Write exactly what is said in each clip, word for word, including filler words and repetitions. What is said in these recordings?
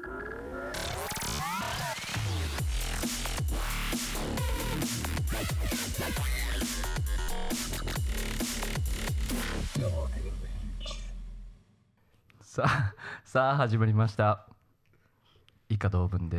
さあ、さあ始まりました。以下同文です。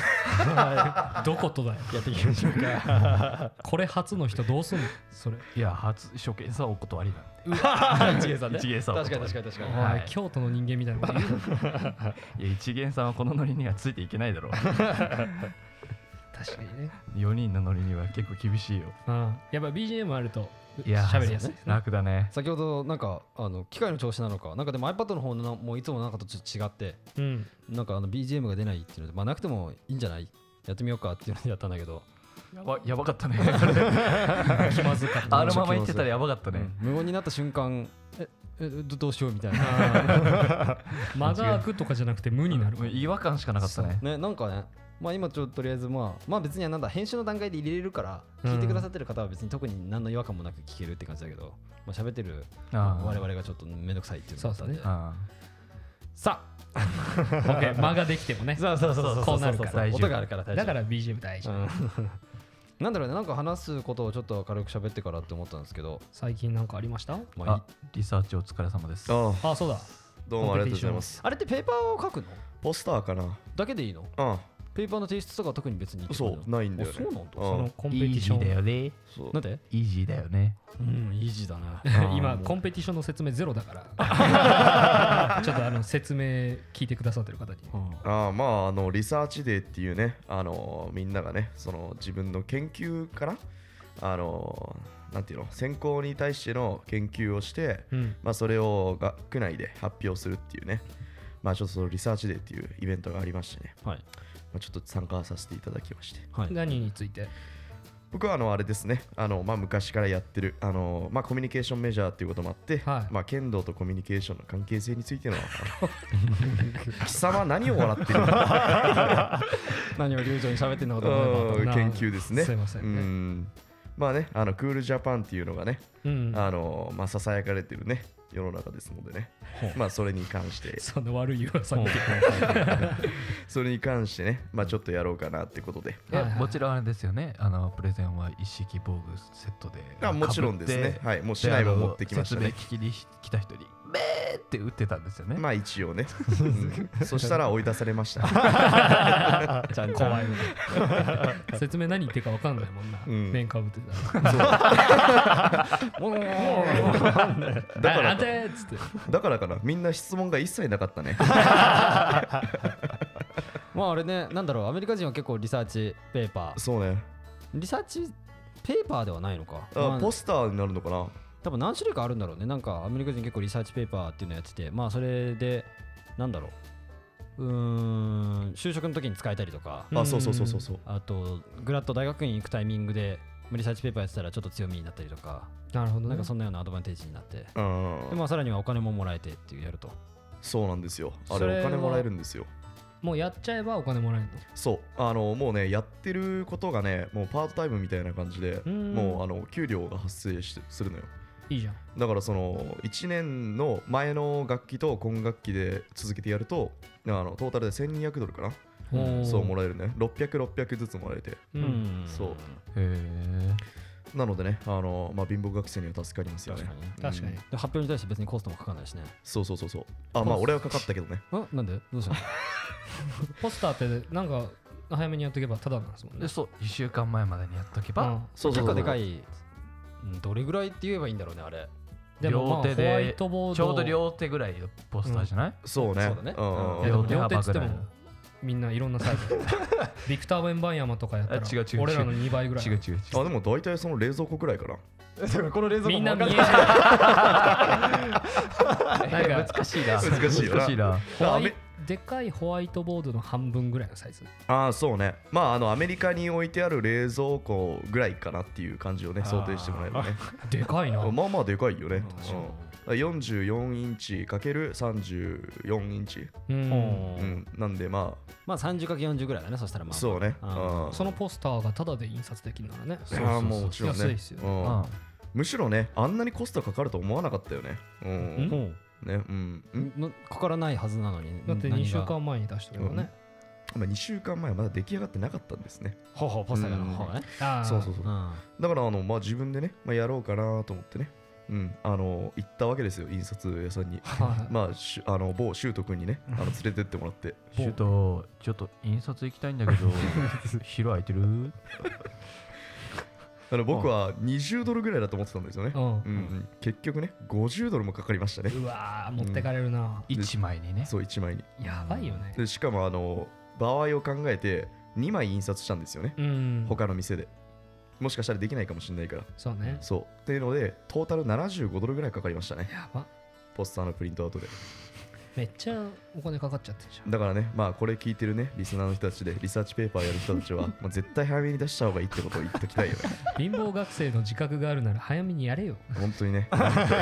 どことだよ。 やっていきましょうか。 これ初の人どうすんのそれ。 いや、初初見さんお断りなんで。 一元さんね。 一元さん確かに確かに確かに。 おい、 はい、 京都の人間みたいなこと言うの。 いや、一元さんはこのノリにはついていけないだろう。 確かにね。 よにんのノリには結構厳しいよ。 うん、やっぱ ビージーエム あるといや喋りやすい、ね、 楽だね。 先ほどなんかあの機械の調子なのか、なんかでも iPad の方のもういつもなんかとちょっと違って、うん、なんかあの ビージーエム が出ないっていうので、まあなくてもいいんじゃない？やってみようかっていうのでやったんだけど。 やば、やばかったね。 気まずかった。 あのまま言ってたらやばかったね。 うん、無言になった瞬間、ええどうしようみたいな。 間が空くとかじゃなくて無になる。 違和感しかなかったね。 ね、なんかね。まあ今ちょっととりあえずまあまあ別にはなんだ編集の段階で入れれるから聞いてくださってる方は別に特に何の違和感もなく聞けるって感じだけど、まあ喋ってる我々がちょっとめんどくさいっていうのがあったんで、さあ間ができてもね、 そうそうそうそうこうなるから音があるから大丈夫。 だから ビージーエム 大事。 なんだろうね、なんか話すことをちょっと軽く喋ってからって思ったんですけど、 最近なんかありました？ まあ、リサーチお疲れ様です。 ああ、そうだ。 どうもありがとうございます。 あれってペーパーを書くの？ ポスターかなだけでいいの？ うん。 ペーパーの提出とか特に別にそうないんだよね。 そうなんだ。 そのコンペティションイージーだよね。 なんで？ イージーだよね。 うん、イージーだな。 今コンペティションの説明ゼロだからちょっとあの説明聞いてくださってる方に、 ああまああのリサーチデーっていうね、あのみんながねその自分の研究からあのなんていうの選考に対しての研究をして、うん、まあそれを学内で発表するっていうね、まあちょっとそのリサーチデーっていうイベントがありましてね、はい、まあ、ちょっと参加させていただきまして、 はい、何について？ 僕はあのあれですね、あのまあ昔からやってるあのまあコミュニケーションメジャーっていうこともあって、はい、まあ剣道とコミュニケーションの関係性についての貴様何を笑ってるの？ 何を流暢に喋ってんのかと思えば研究ですね。 すいませんね。 うん、まあね、あのクールジャパンっていうのがね、うん、あのまあささやかれてるね世の中ですのでね、まあそれに関してその悪い噂にそれに関してね、まあちょっとやろうかなってことで、 はいはい、もちろんあれですよね、あのプレゼンは一式防具セットで、 あもちろんですね、はい、もう市内も持ってきましたね。 説明聞きに来た人にベーって打ってたんですよね。 まあ一応ね、うん、そしたら追い出されました。 ちゃん怖い説明何言ってるか分かんないもんな、うん、面かぶってたらもうだからかだからかな、みんな質問が一切なかったね。 まああれね、なんだろう、アメリカ人は結構リサーチペーパー、 そうね、 リサーチペーパーではないのか、 あ、まあ、ポスターになるのかな。 多分何種類かあるんだろうね。なんかアメリカ人結構リサーチペーパーっていうのやってて、まあそれでなんだろう、うーん就職の時に使えたりとか、 あ、そうそうそうそうそう、 あとグラッド大学院行くタイミングでリサーチペーパーやってたらちょっと強みになったりとか、 なるほど、ね、 なんかそんなようなアドバンテージになって、 うん、 でまあさらにはお金ももらえてっていうやると。 そうなんですよ、あれお金もらえるんですよ。 もうやっちゃえばお金もらえるの？ そう、あのもうねやってることがねもうパートタイムみたいな感じで、もうあの給料が発生してするのよ。 いいじゃん。 だからそのいちねんの前の学期と今学期で続けてやると、あのトータルでせんにひゃくドルかな、そうもらえるね。ろっぴゃく、ろっぴゃくずつもらえて、うん、そう。へー。なのでね、あのまあ、貧乏学生には助かりますよね。 確かに、確かに、うん、 で発表に対して別にコストもかかんないしね。 そうそうそうそう。あ、まあ俺はかかったけどね。 あ、なんでどうしたの？ ポスターってなんか早めにやっとけばただなんですもんね。 で、そう、いっしゅうかんまえまでにやっとけば、うん、 そうそうそう、結構でかい。どれぐらいって言えばいいんだろうね、あれ。 でも、まあ、 両手でホワイトボードちょうど両手ぐらいのポスターじゃない？うん、 そうね。 そうだね。 うん、両手両手っつってもみんないろんなサイズ。ビクター・ウェンバンヤマとかやったら違う違う俺らのにばいぐらい。 違う違う違う。 あ、でも大体その冷蔵庫ぐらいかな。 この冷蔵庫みんな見えない。 なんか難しいな。 難しいよな。 難しいな。 でかいホワイトボードの半分ぐらいのサイズ。 ああ、そうね。まああのアメリカに置いてある冷蔵庫ぐらいかなっていう感じをね想定してもらえるね。 でかいな。 まあまあでかいよね。うん、よんじゅうよんインチかけるさんじゅうよんインチ。うん。うん、なんでまあまあ さんじゅうかけるよんじゅう ぐらいだね。そしたらまあ。 そうね。 そのポスターがタダで印刷できるならね。 そうそうそう、あ、もうもちろんね。 安いですよね。 むしろね、あんなにコストかかると思わなかったよね。うん。 ね、うん、 のかからないはずなのに。 だってにしゅうかんまえに出したけどね。 まあにしゅうかんまえはまだ出来上がってなかったんですね。 ほうほう、ポスターの方ね。 そうそうそう。だからあの、まあ、自分でね、まあ、やろうかなと思ってね、うん、あの行ったわけですよ、印刷屋さんに。まあ、しあの某シュート君にね、あの連れてってもらって。 シュート、ちょっと印刷行きたいんだけど、広空いてるあの僕はにじゅうドルぐらいだと思ってたんですよね。うんうん、結局ね、ごじゅうドルもかかりましたね。 うわー、持ってかれるな。 いちまいにね。 そう、いちまいに。 やばいよね。 でしかも、あの場合を考えてにまい印刷したんですよね、うん、他の店で。もしかしたらできないかもしれないから。 そうね。 そうっていうのでトータルななじゅうごドルぐらいかかりましたね。 やば。 ポスターのプリントアウトでめっちゃお金かかっちゃってるじゃん。 だからね、まあこれ聞いてるねリスナーの人たちでリサーチペーパーやる人たちはもう絶対早めに出した方がいいってことを言っときたいよね。 貧乏学生の自覚があるなら早めにやれよ。 本当にね。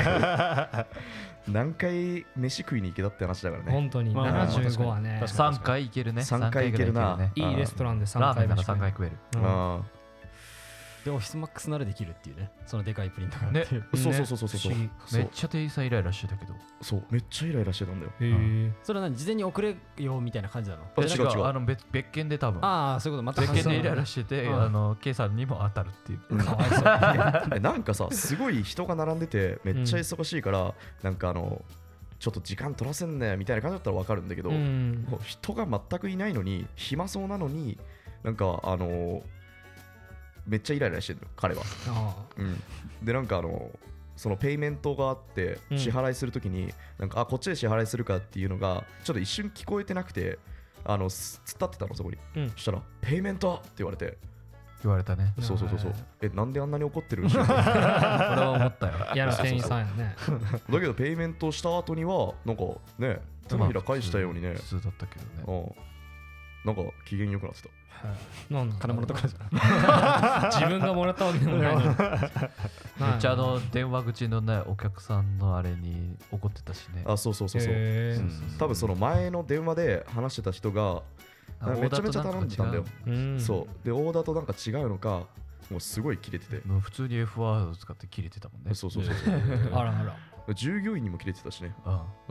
何回飯食いに行けたって話だからね。 本当にななじゅうごはね、 さんかい行けるね。 さんかい行けるな。 いいレストランでさんかいラーメンならさんかい食える。 でオフィスマックスならできるっていうね、そのでかいプリンターがね。 そうそうそうそうそう。 めっちゃ店員さんイライラしてたけど。 そう、めっちゃイライラしてたんだよ。 へえ。それは何、事前に送れよみたいな感じなの？ 違う違う。 あの別別件で多分。 ああ、そういうこと。また別件でイライラしてて、あの K さんにも当たるっていう。 かわいそう。 なんかさ、すごい人が並んでてめっちゃ忙しいから、なんかあのちょっと時間取らせんねみたいな感じだったら分かるんだけど、人が全くいないのに暇そうなのに、なんかあのめっちゃイライラしてるの彼は。うん、でなんかあのそのペイメントがあって支払いするときに、うん、なんかあこっちで支払いするかっていうのがちょっと一瞬聞こえてなくて、あの突っ立ってたのそこに、うん、そしたらペイメントって言われて。 言われたね。 そうそうそうそう。え、なんであんなに怒ってるんですか。 俺は思ったよ。 嫌な店員さんやね。 だけどペイメントした後にはなんかね、手のひら返したようにね。 普通だったけどね。 なんか機嫌良くなってた。 なん金もらったからじゃん。自分がもらったわけでもないの。めっちゃあの電話口のねお客さんのあれに怒ってたしね。 あ、そうそうそうそう。多分その前の電話で話してた人がめちゃめちゃ頼んでたんだよ。そうでオーダーとなんか違うのか、もうすごいキレてて。 もう普通に エフワードを使ってキレてたもんね。 そうそうそう。 あらあら。 従業員にもキレてたしね。 ああ。うん。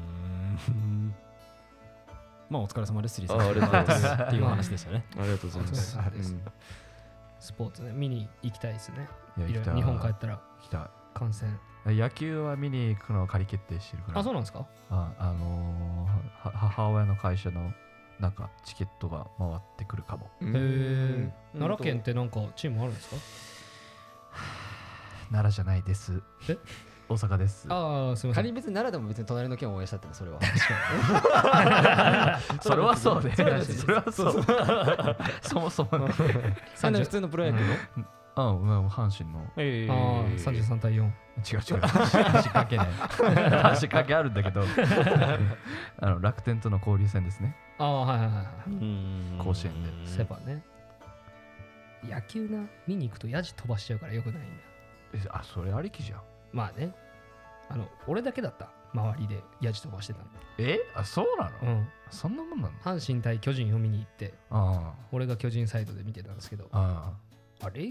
まあお疲れ様ですリサーチ。ありがとうございますっていう話でしたね。 ありがとうございます。 スポーツね見に行きたいですね。 日本帰ったら来た観戦。 野球は見に行くのを仮決定してるから。 あ、そうなんですか。 あ、あのー、母親の会社のなんかチケットが回ってくるかも。 へえ。奈良県ってなんかチームあるんですか。 奈良じゃないです。 え大阪です。 ああ、すみません。 仮に別に奈良でも別に隣の県を応援したってそれは。 それはそうね。それはそう。そもそもね。 普通のプロ野球の。 うん、阪神の。 ええ。ああ、三十三対四。 違う違う。阪神関係ない。阪神関係あるんだけど。あの楽天との交流戦ですね。 ああ、はいはいはい。 甲子園で。 セパね。野球な見に行くとヤジ飛ばしちゃうからよくないんだよ。 え、あ、それありきじゃん。 まあね、あの俺だけだった周りでヤジ飛ばしてたの。 え、あ、そうなの。 うん、 そんなもんなの。 阪神対巨人を見に行って、あ俺が巨人サイドで見てたんですけど、ああれっていう、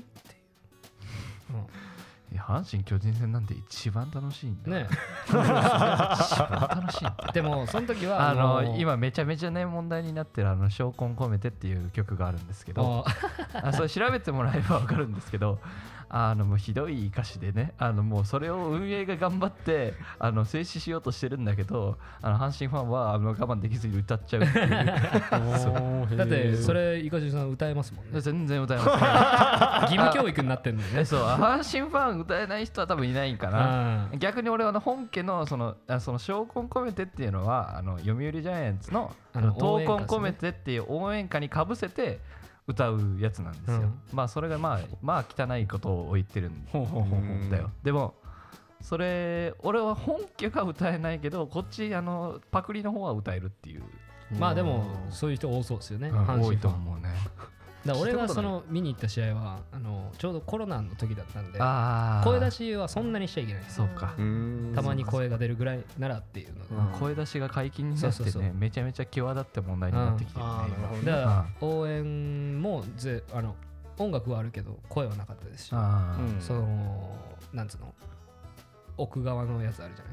うん、阪神巨人戦なんて一番楽しいんだね。 一番楽しいんだ。 でもその時はあのー、今めちゃめちゃね問題になってるあの証拠込めてっていう曲があるんですけど、あそれ調べてもらえば分かるんですけど、あのもうひどい歌詞でね、あのもうそれを運営が頑張ってあの静止しようとしてるんだけど、あの阪神ファンはあの我慢できずに歌っちゃうっていうだってそれいかじさん歌えますもんね。 全然歌えます、 ね、義務教育になってんのね。 そう、阪神ファン歌えない人は多分いないんかな。逆に俺はの本家のそのその証拠込めてっていうのはあの読売ジャイアンツの闘魂込めてっていう応援歌にかぶせて歌うやつなんですよ、うん、まあそれがまあまあ汚いことを言ってるんだよ。でもそれ俺は本家が歌えないけどこっちあのパクリの方は歌えるっていう。 まあでもそういう人多そうですよね、 うん、多いと思うね。 だ俺がその見に行った試合はあのちょうどコロナの時だったんで声出しはそんなにしちゃいけない。 そうか。 たまに声が出るぐらいならっていうので、 うん、声出しが解禁になってね、そうそうそうめちゃめちゃ際立って問題になってきてるね、 うん、だから応援もぜあの音楽はあるけど声はなかったですし、うん、そのなんつうの奥側のやつあるじゃないですか、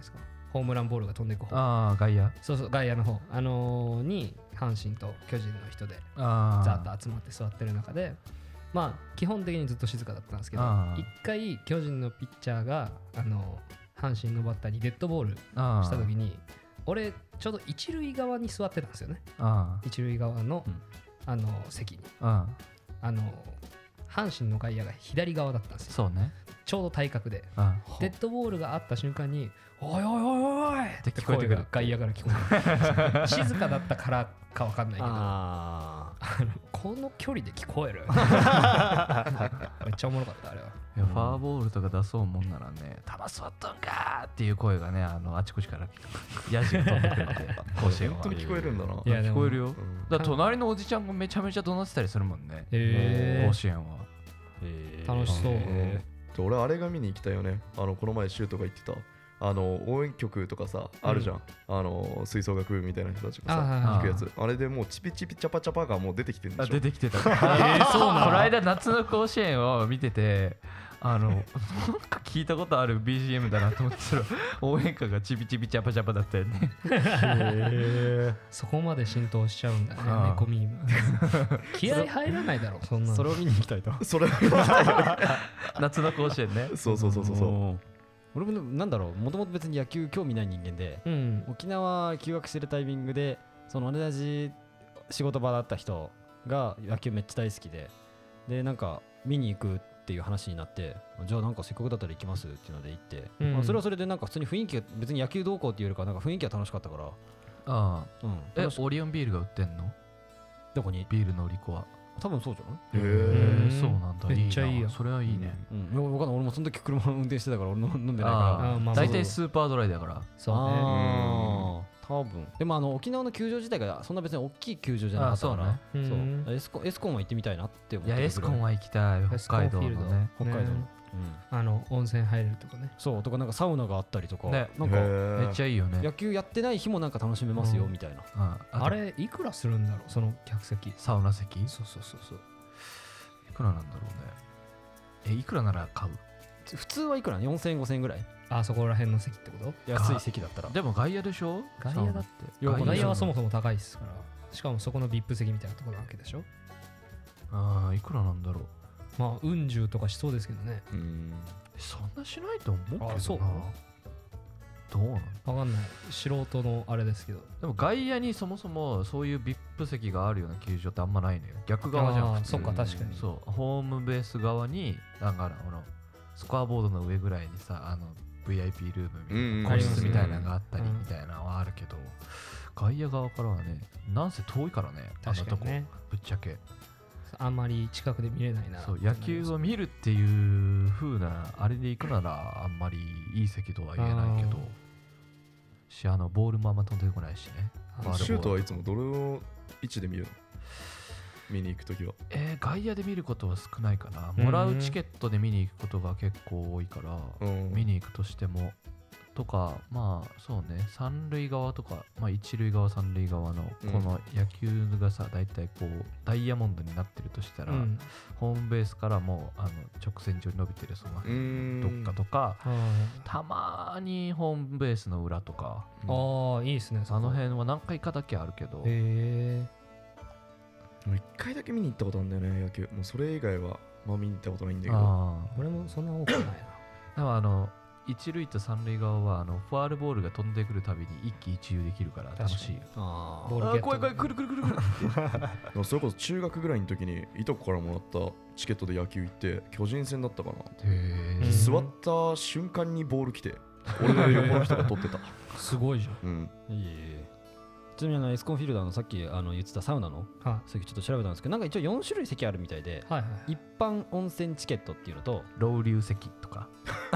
ホームランボールが飛んでいく方、 ああ外野、 そうそう外野の方、あのー、に阪神と巨人の人でざっと集まって座ってる中で、まあ基本的にずっと静かだったんですけど、一回巨人のピッチャーがあの阪神のバッターにデッドボールした時に、俺ちょうど一塁側に座ってたんですよね。一塁側の、うん、あの席に、あの阪神の外野が左側だったんですよ。 そうね。ちょうど対角で、デッドボールがあった瞬間においおいおいおいって聞こえてくる。外野から聞こえてくる。静かだったからか分かんないけど、あこの距離で聞こえる。めっちゃおもろかったあれは。 いやファーボールとか出そうもんならね、球座っとんかーっていう声がね、あのあちこちからヤジが飛んでくるって、 甲子園は本当に聞こえるんだな。 いや聞こえるよ。だから隣のおじちゃんがめちゃめちゃ怒鳴ってたりするもんね、甲子園は。 楽しそう。 俺あれが見に行きたいよね。あのこの前シュートが言ってたあの応援曲とかさ、うん、あるじゃん、あの吹奏楽部みたいな人たちがさ弾くやつ、あれでもうチピチピチャパチャパがもう出てきてるんでしょ。 出てきてた。えー、そうなの。この間夏の甲子園を見てて、あのなんか聞いたことある ビージーエム だなと思ってたら応援歌がチピチピチャパチャパだったよね。 へそこまで浸透しちゃうんだね、猫ミーム。気合入らないだろそんなの。 それを見に行きたいと。 それを見に行きたいよね。 夏の甲子園ね。 そうそうそうそうそう。 俺もなんだろう、もともと別に野球興味ない人間で、うん、沖縄休学してるタイミングでその同じ仕事場だった人が野球めっちゃ大好きで、でなんか見に行くっていう話になって、じゃあなんかせっかくだったら行きますっていうので行って、うん、まあ、それはそれでなんか普通に雰囲気が別に野球どうこうっていうよりかなんか雰囲気が楽しかったから。ああ、うん、えオリオンビールが売ってんの？ どこに？ ビールの売り子は多分そうじゃない？ へえ、そうなんだ。 めっちゃいいよ。 それはいいね。 うん、分かんない。俺もその時車運転してたから俺飲んでないから。 大体スーパードライだから。 そうね。 ああ、多分。でもあの沖縄の球場自体がそんな別に大きい球場じゃなかったから、そう。エスコエスコンは行ってみたいなって思って。 いやエスコンは行きたい。北海道のね。 北海道の。 あの温泉入れるとかね。 そうとかなんかサウナがあったりとか、なんかめっちゃいいよね。 野球やってない日もなんか楽しめますよみたいな。 あれいくらするんだろうその客席。 サウナ席？ そうそうそうそう。 いくらなんだろうね。え、いくらなら買う？ 普通はいくら？よんせんえんごせんえんぐらい？ あ、そこら辺の席ってこと？ 安い席だったら。 でも外野でしょ？ 外野だって。外野はそもそも高いですから。しかもそこの ブイアイピー 席みたいなところなわけでしょ？ ああ、いくらなんだろう。 まあ、うん十とかしそうですけどね。 うん。そんなしないと思うけどな。 あ、そう。 どうなの？ わかんない。素人のあれですけど。 でも外野にそもそもそういう ブイアイピー 席があるような球場ってあんまないのよ。逆側じゃん。 あ、そっか、確かに。 そう、ホームベース側に、なんかあのスコアボードの上ぐらいにさ、あの ブイアイピー ルーム、個室みたいなのがあったりみたいなのはあるけど、外野側からはね、なんせ遠いからね、あのとこ、ぶっちゃけ。 あんまり近くで見れないな。 そう、野球を見るっていう風なあれで行くならあんまりいい席とは言えないけど、し、あのボールもあんま飛んでこないしね。 シュートはいつもどれの位置で見るの？見に行くときは。 えー、外野で見ることは少ないかな。もらうチケットで見に行くことが結構多いから、見に行くとしてもとか、まあそうね、三塁側とか、まあ、一塁側三塁側のこの野球がさ、だいたいこうダイヤモンドになってるとしたら、うん、ホームベースからもうあの直線上に伸びてるそのどっかとか、たまにホームベースの裏とか、 ああいいですね。 あの辺は何回かだけあるけど、 へえ。もう一回だけ見に行ったことあるんだよね、野球。もうそれ以外はまあ見に行ったことないんだけど。 俺もそんな多くないな。 でもあの一塁と三塁側はあのファールボールが飛んでくるたびに一喜一憂できるから楽しい。 あボール怖い怖い、くるくるくるくる。 それこそ中学ぐらいの時にいとこからもらったチケットで野球行って巨人戦だったかな。へ座った瞬間にボール来て俺の横の人が取ってた。 すごいじゃん。 うん。 いえ。ちなみにあのエスコンフィールダーのさっきあの言ってたサウナの席ちょっと調べたんですけど、なんか一応よん種類席あるみたいで、はいはい、一般温泉チケットっていうのと老流席とか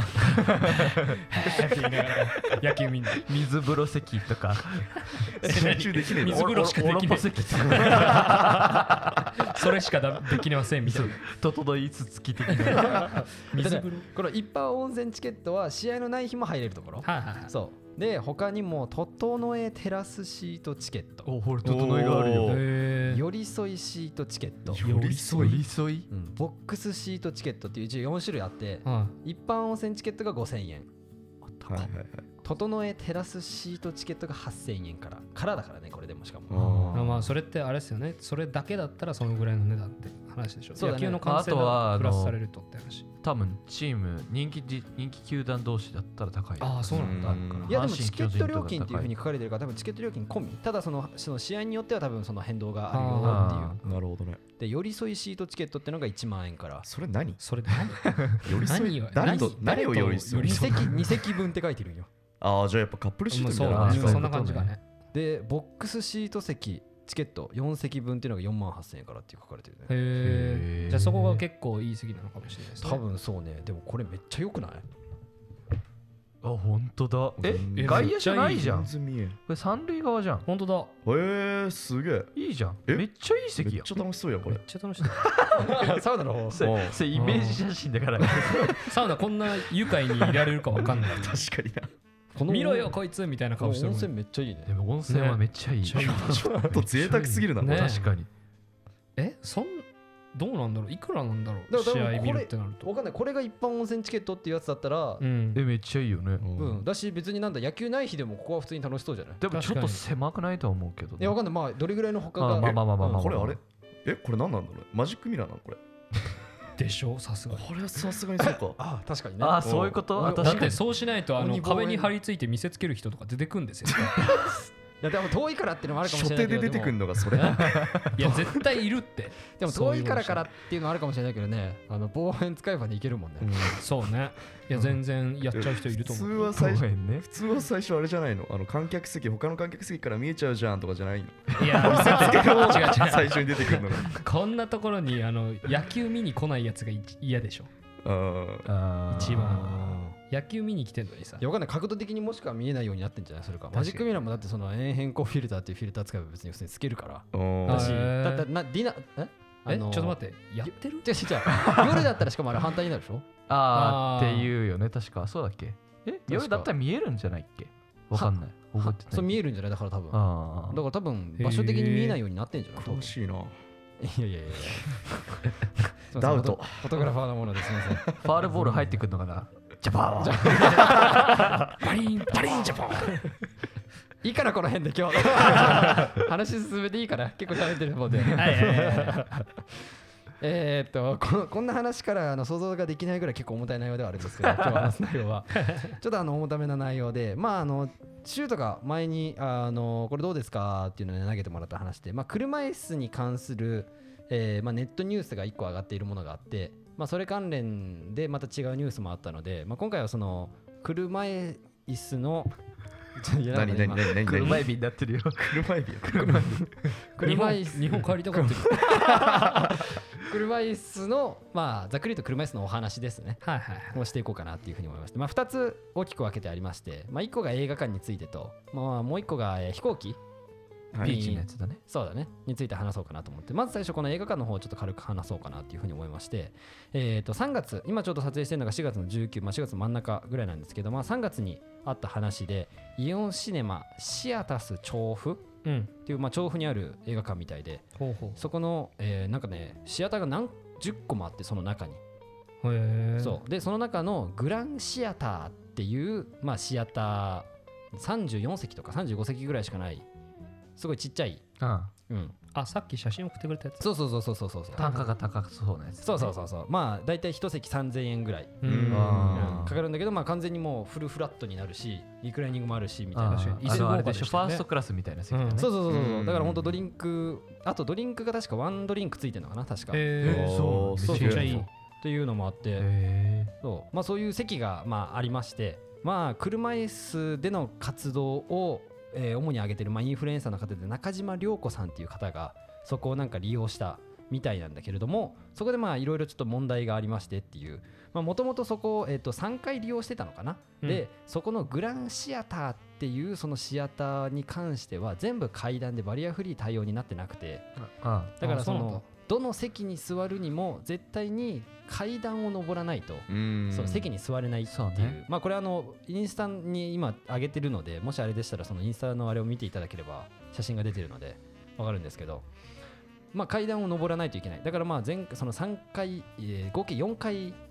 野球みんな水風呂席とか集中できねえ。 水風呂しかできねえ。それしかできませんみたいな。 整いつつき的な水風呂。この一般温泉チケットは試合のない日も入れるところ。はいはいはい。そう。で他にも整えテラスシートチケット、 おほら整えがあるよ。 寄り添いシートチケット、 寄り添い、寄り添い、 うん、ボックスシートチケットっていう一応よん種類あって、うん、一般温泉チケットがごせんえん。 はいはいはい。 整えテラスシートチケットがはっせんえんからからだからねこれでもしかもあまあそれってあれですよねそれだけだったらそのぐらいの値段って話でしょそうだね、 野球の完成がプラスされるとって話多分チーム人気人気球団同士だったら高いああそうなんだいやでもチケット料金っていうふうに書かれてるから多分チケット料金込みただそのその試合によっては多分その変動があるよっていうなるほどねで寄り添いシートチケットってのがいちまんえんからそれ何それ何寄り添い誰と何を寄り添いに席に席分って書いてるんよああじゃあやっぱカップルシートみたいな感じかそんな感じかねでボックスシート席チケットよん席分っていうのがよんまんはっせんえんからって書かれてるねへえじゃあそこが結構いい席なのかもしれないですね多分そうねでもこれめっちゃ良くないあ本当だえ外野じゃないじゃんこ見えれ三塁側じゃん本当だへえすげえいいじゃんえめっちゃいい席やめっちゃ楽しそうやこれめっちゃ楽しいサウナの方それそれイメージ写真だからサウナこんな愉快にいられるか分かんない確かになこの見ろよこいつみたいな顔してる温泉めっちゃいいねでも温泉はめっちゃいい、ね、 ちょっと贅沢すぎるな、 ね、 確かにえそんどうなんだろういくらなんだろうだから試合見るってなると分かんないこれが一般温泉チケットっていうやつだったら、 うん、 えめっちゃいいよね、 うん、だし別になんだ野球ない日でもここは普通に楽しそうじゃないでもちょっと狭くないとは思うけど、ね、 いや分かんないまあどれぐらいの他がまあまあまあまあまあ、まあ、 これあれえこれ何なんだろうマジックミラーなのこれでしょさすがこれはさすがにそうかあ確かにねあそういうことだってそうしないとあの壁に張り付いて見せつける人とか出てくるんですよいやでも遠いからっていうのもあるかもしれないけど初手で出てくるのがそれいや絶対いるってでも遠いからからっていうのはあるかもしれないけどねあの望遠使えばねいけるもんね、うん、 そうねいや全然やっちゃう人いると思う、 普通は最初、ね、普通は最初あれじゃないのあの観客席他の観客席から見えちゃうじゃんとかじゃないのいや見せつけが違う違う最初に出てくるのがこんなところにあの野球見に来ないやつが嫌でしょあ一番野球見に来てんのにさいやわかんない角度的にもしくは見えないようになってんじゃないそれかマジックミラーもだってその円変更フィルターっていうフィルター使えば別に普通につけるからだしだってなディナええちょっと待ってやってる違う違う夜だったらしかもあれ反対になるでしょあーっていうよね確かそうだっけえ夜だったら見えるんじゃないっけわかんない覚えてないそう見えるんじゃないだから多分あだから多分場所的に見えないようになってんじゃない詳しいないやいやいやダウトフォトグラファーのものですみませんファールボール入ってくるのかなジャパンパリンパリンジャパンいいからこの辺で今日話進めていいから結構喋ってるもんではいはいはいえっとここんな話からあの想像ができないぐらい結構重たい内容ではあるんですけど今日話す内容はちょっとあの重ためな内容でまああのシュートが前にあのこれどうですかっていうので投げてもらった話で、まあ、車椅子に関する、えーまあ、ネットニュースがいっこ上がっているものがあって、まあ、それ関連でまた違うニュースもあったので、まあ、今回はその車椅子の何何何何車エビになってるよ車エビ車椅子日本帰りたがってる車椅子のまあざっくりと車椅子のお話ですねはいはいはいをしていこうかなっていうふうに思いまして、まあ、ふたつ大きく分けてありまして、まあ、いっこが映画館についてと、まあ、もういっこが飛行機ピーチのやつだねそうだねについて話そうかなと思ってまず最初この映画館の方をちょっと軽く話そうかなっていうふうに思いまして、えー、とさんがつ今ちょっと撮影してるのがしがつのじゅうく、まあ、しがつ真ん中ぐらいなんですけど、まあ、さんがつにあった話でイオンシネマシアタス調布っていう、まあ、調布にある映画館みたいで、 ほうほうそこの、えー、なんかねシアターが何十個もあってその中にへそうでその中のグランシアターっていう、まあ、シアターさんじゅうよんせきとかさんじゅうごせきぐらいしかないすごいちっちゃい、 あうん、 あさっき写真送ってくれたやつそうそうそうそうそうそう単価が高そうなやつ、ね、 そうそうそうそうまあ大体一席さんぜんえんぐらい、 うんうんかかるんだけど、まあ、完全にもうフルフラットになるしリクライニングもあるしみたいなあのあれでしょファーストクラスみたいな席だね、 うん、そうそうそうそう、 うんだから本当ドリンクあとドリンクが確かワンドリンクついてるのかな確かへーそうそうめっちゃいいっていうのもあってへそうまあそういう席がまあありましてまあ車椅子での活動をえー主に挙げてるまあインフルエンサーの方で中島涼子さんっていう方がそこをなんか利用したみたいなんだけれどもそこでまあいろいろちょっと問題がありましてっていうもともとそこをえーとさんかい利用してたのかな、 うんでそこのグランシアターっていうそのシアターに関しては全部階段でバリアフリー対応になってなくてあだからそあそうなんだのどの席に座るにも絶対に階段を上らないとその席に座れないっていうそうねまあこれあのインスタに今上げてるのでもしあれでしたらそのインスタのあれを見ていただければ写真が出てるのでわかるんですけどまあ階段を上らないといけないだからまあ前そのさんかい、えー合計よんかい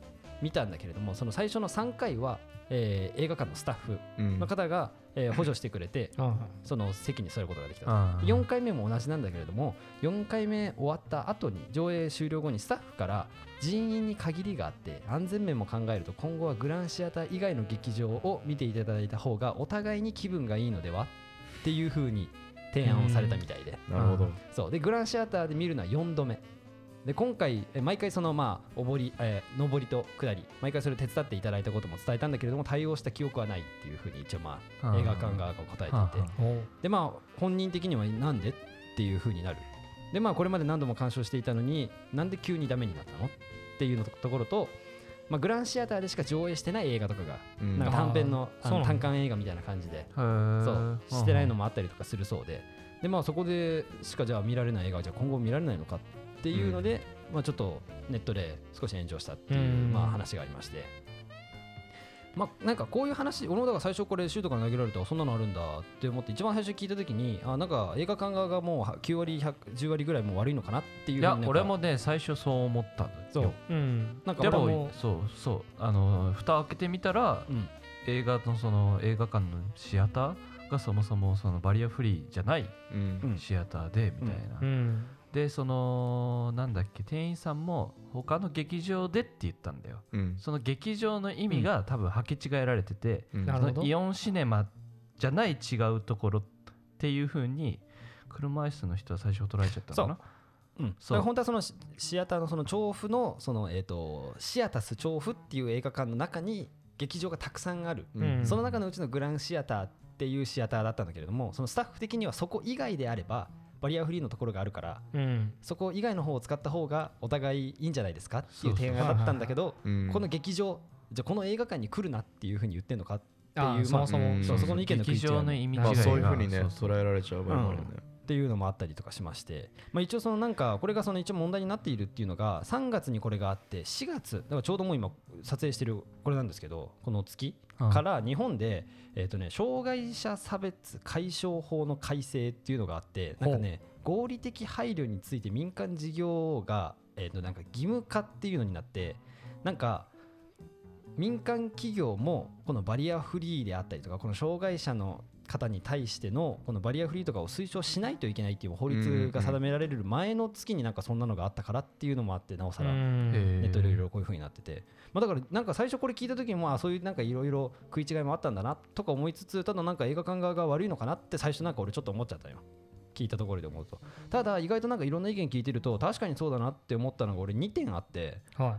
見たんだけれども、その最初のさんかいは、えー、映画館のスタッフの方が、うん、えー、補助してくれてその席に座ることができた。よんかいめも同じなんだけれども、よんかいめ終わった後に上映終了後にスタッフから人員に限りがあって安全面も考えると今後はグランシアター以外の劇場を見ていただいた方がお互いに気分がいいのではっていう風に提案をされたみたいで、 なるほど。 そうでグランシアターで見るのはよんどめで、今回毎回そのまあおぼり、えー、上りと下り毎回それ手伝っていただいたことも伝えたんだけれども、対応した記憶はないっていうふうに一応まあ映画館側が答えていて、でまあ本人的にはなんでっていうふうになる。でまあこれまで何度も鑑賞していたのになんで急にダメになったのっていうのところと、まあ、グランシアターでしか上映してない映画とかが、うん、なんか短編 の, あの単館映画みたいな感じでそうしてないのもあったりとかするそうで、でまあそこでしかじゃあ見られない映画はじゃあ今後見られないのかっていうので、うんまあ、ちょっとネットで少し炎上したっていうまあ話がありまして、まあなんかこういう話、俺もだから最初これシュートから投げられたらそんなのあるんだって思って一番最初聞いた時に、あなんか映画館側がもうきゅうわりじゅうわりぐらいもう悪いのかなっていう。いや俺もね最初そう思ったのよ。 そう、うん、なんかでもそうそうあの蓋を開けてみたら、うん、映画のその映画館のシアターがそもそもそのバリアフリーじゃないシアターでみたいな、うんうんでそのなんだっけ店員さんも他の劇場でって言ったんだよ、うん、その劇場の意味が多分履き違えられてて、うん、そのイオンシネマじゃない違うところっていう風に車椅子の人は最初捉えちゃったのかな。 うん、そう本当はそのシアターのその調布のそのえっとシアタス調布っていう映画館の中に劇場がたくさんある、うん、その中のうちのグランシアターっていうシアターだったんだけれども、そのスタッフ的にはそこ以外であればバリアフリーのところがあるから、うん、そこ以外の方を使った方がお互いいいんじゃないですかっていう提案だったんだけど、この劇場じゃあこの映画館に来るなっていう風に言ってんのかっていう、そもそもそこの意見の食い違い、 の意味違いが、まあ、 そういう風にね捉えられちゃう場合もあるね、うんっていうのもあったりとかしまして、まあ、一応そのなんかこれがその一応問題になっているっていうのがさんがつにこれがあって、しがつだからちょうどもう今撮影してるこれなんですけど、この月から日本でえとね障害者差別解消法の改正っていうのがあって、なんかね合理的配慮について民間事業がえとなんか義務化っていうのになって、なんか民間企業もこのバリアフリーであったりとかこの障害者の方に対してのこのバリアフリーとかを推奨しないといけないっていう法律が定められる前の月になんかそんなのがあったからっていうのもあって、なおさらネットいろいろこういう風になってて、まあだからなんか最初これ聞いた時にもそういうなんかいろいろ食い違いもあったんだなとか思いつつ、ただなんか映画館側が悪いのかなって最初なんか俺ちょっと思っちゃったよ、聞いたところで思うと。ただ意外となんかいろんな意見聞いてると確かにそうだなって思ったのが俺にてんあって、はい、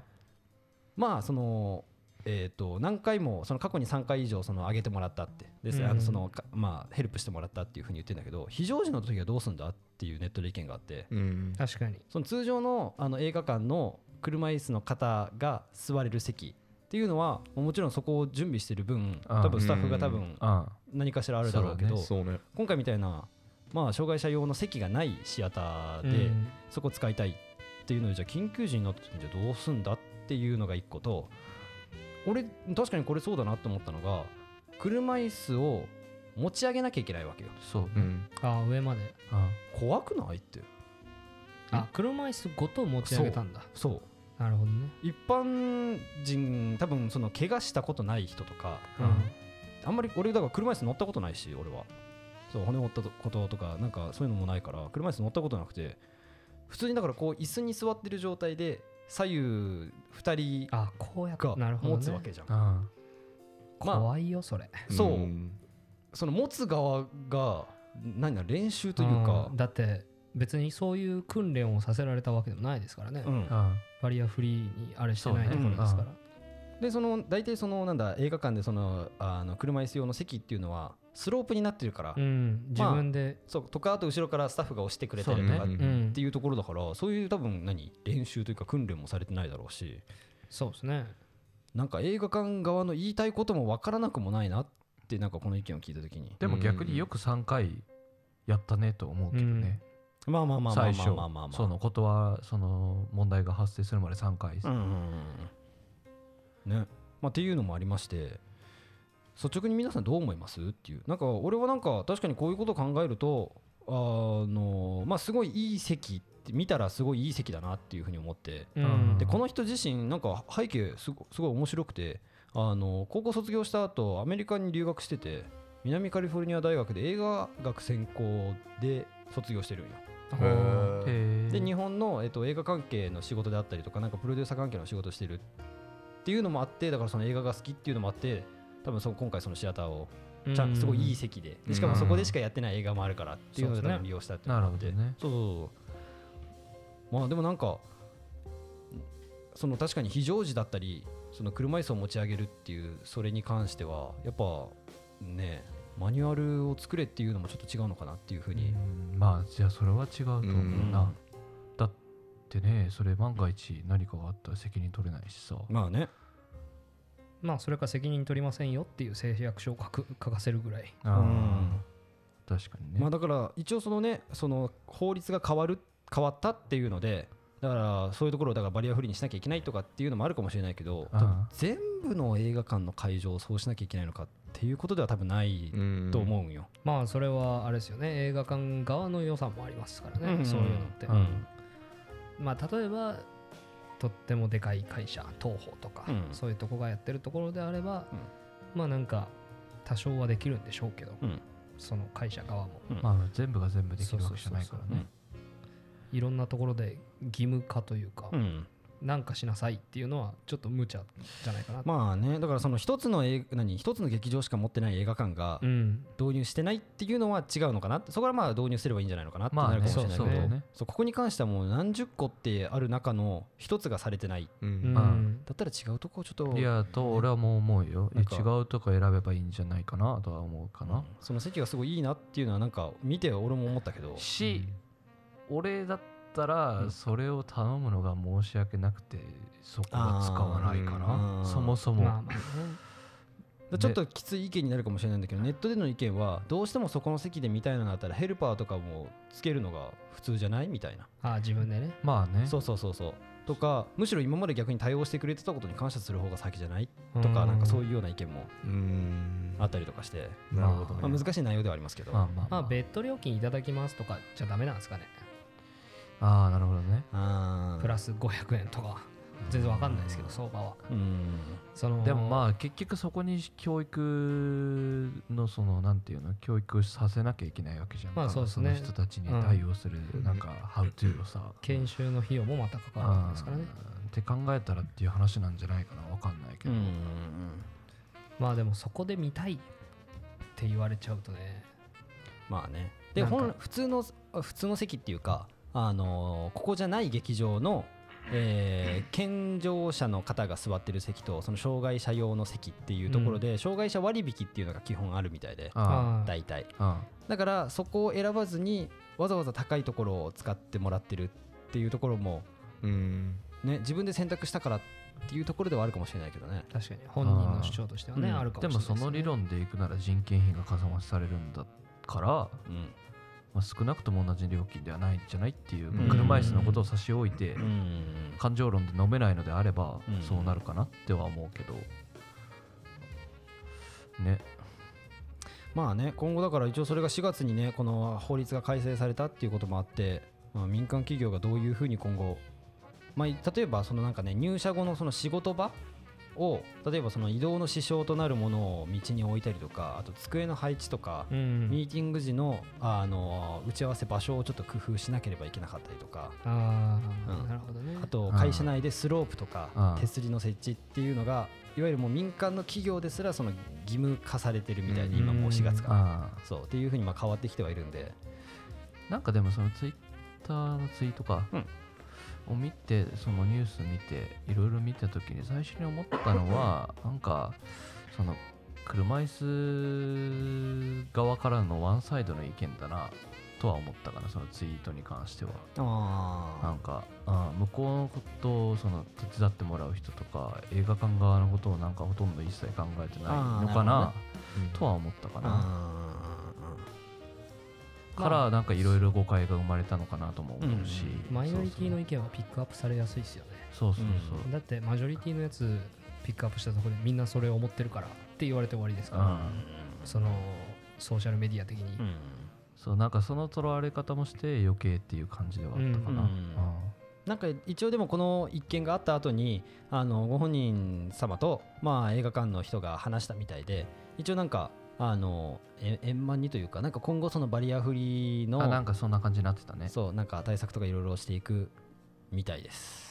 まあそのえー、と何回もその過去にさんかい以上その上げてもらったってで、うん、あのそのまあヘルプしてもらったっていうふうに言ってるんだけど、非常時の時はどうすんだっていうネットで意見があって、 うん、確かにその通常 の, あの映画館の車椅子の方が座れる席っていうのはもちろんそこを準備してる分多分スタッフが多分何かしらあるだろうけど、 そうね、 今回みたいなまあ障害者用の席がないシアターでそこ使いたいっていうので、じゃあ緊急時になった時にじゃあどうすんだっていうのがいっこと、俺確かにこれそうだなと思ったのが、車椅子を持ち上げなきゃいけないわけよ。 そう、うん、 あ上まであ怖くないって。 あ車椅子ごと持ち上げたんだ。 そう、そうなるほどね。 一般人多分その怪我したことない人とか、うん、あんまり俺だから車椅子乗ったことないし、俺はそう骨折ったこととかなんかそういうのもないから車椅子乗ったことなくて、普通にだからこう椅子に座ってる状態で左右ふたりが持つわけじゃん。 まあ、怖いよそれ。 そう、うん、その持つ側が何だ練習というか、 だって別にそういう訓練をさせられたわけでもないですからね、うん、バリアフリーにあれしてないところですから、ね、 うん、でその大体そのなんだ映画館でそのあの車椅子用の席っていうのはスロープになってるから、うん、 自分で、 まあ、そうとかあと後ろからスタッフが押してくれたりとかっていうところだから、そう、ね、うん、そういう多分何練習というか訓練もされてないだろうし、 そうですね、 なんか映画館側の言いたいことも分からなくもないなってなんかこの意見を聞いたときに、 でも逆によくさんかいやったねと思うけどね、 うん、まあまあまあまあまあまあまあ、 そのことはその問題が発生するまでさんかい、うんうんうん、ね、まあっていうのもありまして、率直に皆さんどう思いますっていう、なんか俺はなんか確かにこういうことを考えるとあのまあすごいいい席て見たらすごいいい席だなっていうふうに思って、 うん、 でこの人自身なんか背景すごすごい面白くて、あの高校卒業した後アメリカに留学してて、南カリフォルニア大学で映画学専攻で卒業してるんよ。で日本の、えっと、映画関係の仕事であったりとか、なんかプロデューサー関係の仕事をしてるっていうのもあって、だからその映画が好きっていうのもあって、多分そ今回そのシアターをちゃんとすごいいい席で、でしかもそこでしかやってない映画もあるからっていうので多分利用したっていうのがあって、 ね、 そうそうそう、まあでもなんかその確かに非常時だったり、その車椅子を持ち上げるっていうそれに関してはやっぱね、マニュアルを作れっていうのもちょっと違うのかなっていうふうに、 うん、まあじゃあそれは違うと思うな、うん、だってね、それ万が一何かがあったら責任取れないしさ。 まあね、 まあそれか責任取りませんよっていう誓約書を書く書かせるぐらい。 あ、うん、確かにね。 まあだから一応そのね、その法律が変わる変わったっていうので、だからそういうところをだからバリアフリーにしなきゃいけないとかっていうのもあるかもしれないけど、多分全部の映画館の会場をそうしなきゃいけないのかっていうことでは多分ないと思うんよ。 まあそれはあれですよね、映画館側の予算もありますからね、うん、そういうのって、うん、まあ例えばとってもでかい会社、東宝とか、うん、そういうとこがやってるところであれば、うん、まあなんか多少はできるんでしょうけど、うん、その会社側も、 うん、まあ全部が全部できるわけじゃないからね。 いろんなところで義務化というか、うん、なんかしなさいっていうのはちょっと無茶じゃないかな。 まあね、だからその一つの映何一つの劇場しか持ってない映画館が導入してないっていうのは違うのかなって、そこはまあ導入すればいいんじゃないのかなってなるかもしれないけど、まあね、そうそうね、そうここに関してはもう何十個ってある中の一つがされてない、うん、まあ、だったら違うとこちょっと、 いやと俺はもう思うよ、違うとこ選べばいいんじゃないかなとは思うかな、うん、 その席がすごいいいなっていうのはなんか見て俺も思ったけどし、うん、俺だったらそれを頼むのが申し訳なくてそこは使わないかな、そもそも、まあまあね、ちょっときつい意見になるかもしれないんだけど、ネットでの意見はどうしてもそこの席で見たいのだったらヘルパーとかもつけるのが普通じゃないみたいな。 ああ、自分でね、 まあね、 そうそうそうそうとか、むしろ今まで逆に対応してくれてたことに感謝する方が先じゃないとか、なんかそういうような意見もあったりとかして、 なるほどね、 まあ、難しい内容ではありますけど、 まあまあまあ、ベッド料金いただきますとかじゃダメなんですかね。 ああ、なるほどね。 あプラスごひゃくえんとか全然わかんないですけど、相場は。 うん、 そのでもまあ結局そこに教育のそのなんていうの、教育させなきゃいけないわけじゃん。 まあそうですね、 その人たちに対応するなんかハウトゥーをさ、 研修の費用もまたかかるわけですからね。 って考えたらっていう話なんじゃないかな、わかんないけど、うん、 まあでもそこで見たいって言われちゃうとね、 まあね、で本普通の普通の席っていうか、あのー、ここじゃない劇場の、えー、健常者の方が座ってる席とその障害者用の席っていうところで、うん、障害者割引っていうのが基本あるみたいで、大体だからそこを選ばずにわざわざ高いところを使ってもらってるっていうところも、うんね、自分で選択したからっていうところではあるかもしれないけどね。 確かに本人の主張としてはね、あるかもしれないですね。 でもその理論でいくなら人件費がかさ増しされるんだから、うんまあ、少なくとも同じ料金ではないんじゃないっていう、うん、車椅子のことを差し置いて、うん、感情論で飲めないのであれば、うん、そうなるかなっては思うけどね。 まあね、今後だから一応それがしがつにね、この法律が改正されたっていうこともあって、まあ、民間企業がどういうふうに今後、まあ、例えばそのなんかね、入社後のその仕事場を例えばその移動の支障となるものを道に置いたりとか、あと机の配置とか、うん、ミーティング時のあの打ち合わせ場所をちょっと工夫しなければいけなかったりとか、 あ、うん、なるほどね。 あと会社内でスロープとか手すりの設置っていうのがいわゆるもう民間の企業ですらその義務化されてるみたいに、今もうしがつからそうっていう風にまあ変わってきてはいるんで、 なんかでもそのツイッターのツイートか、うんを見て、そのニュース見ていろいろ見たときに最初に思ったのはなんかその車椅子側からのワンサイドの意見だなとは思ったかな、そのツイートに関しては。 あなんかあ向こうのことをその手伝ってもらう人とか映画館側のことをなんかほとんど一切考えてないのかなとは思ったかな。からなんかいろいろ誤解が生まれたのかなとも思うし、 うん、マイノリティの意見はピックアップされやすいですよね。 そうそうそう、 うん、だってマジョリティのやつピックアップしたところでみんなそれを思ってるからって言われて終わりですから、うん、そのソーシャルメディア的に、うん、 そうなんかそのとらわれ方もして余計っていう感じではあったかな、うんうん、 なんか一応でもこの一件があった後にあのご本人様と、まあ、映画館の人が話したみたいで、一応なんかあの円満にというか、なんか今後そのバリアフリーのあなんかそんな感じになってたね。 そうなんか対策とかいろいろしていくみたいです。